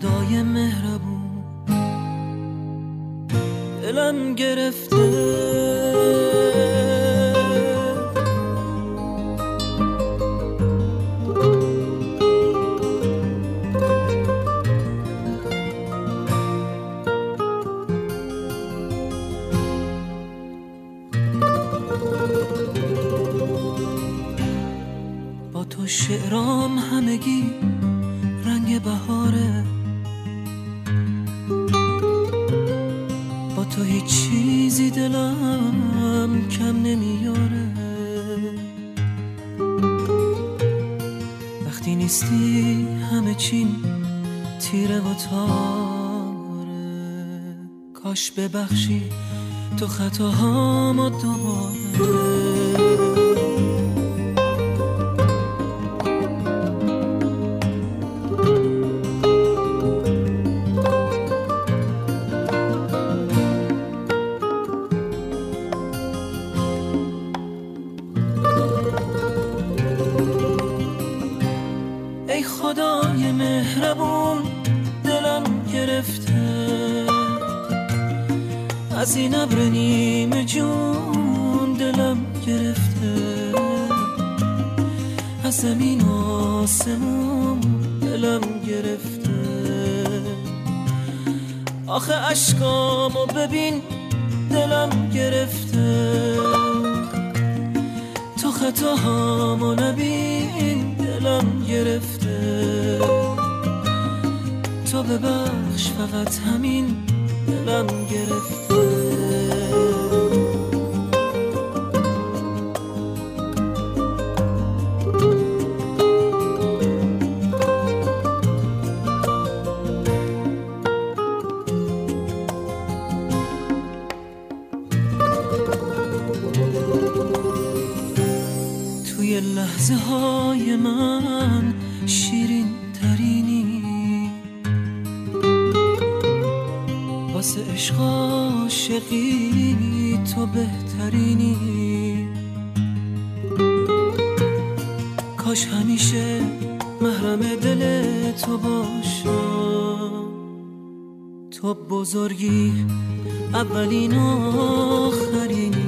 خدای مهربون دلم گرفته. با تو شعرام همگی رنگ بهاره، با تو هیچ چیزی دلم کم نمیاره. وقتی نیستی همه چیم تیره و تاره، کاش ببخشی تو خطاهامو دوباره. ای خدای مهربون دلم گرفته، از این ابر نیمه جون دلم گرفته، از زمین و آسمون دلم گرفته. آخه اشکامو ببین دلم گرفته، تو خطاهامو نبین دلم گرفته. تو ببخش فقط همین دلم گرفته. توی لحظه های من شیرین ترینی، واسه عشق عاشقی تو بهترینی. کاش همیشه محرم دل تو باشم، تو بزرگی اولین و آخرینی.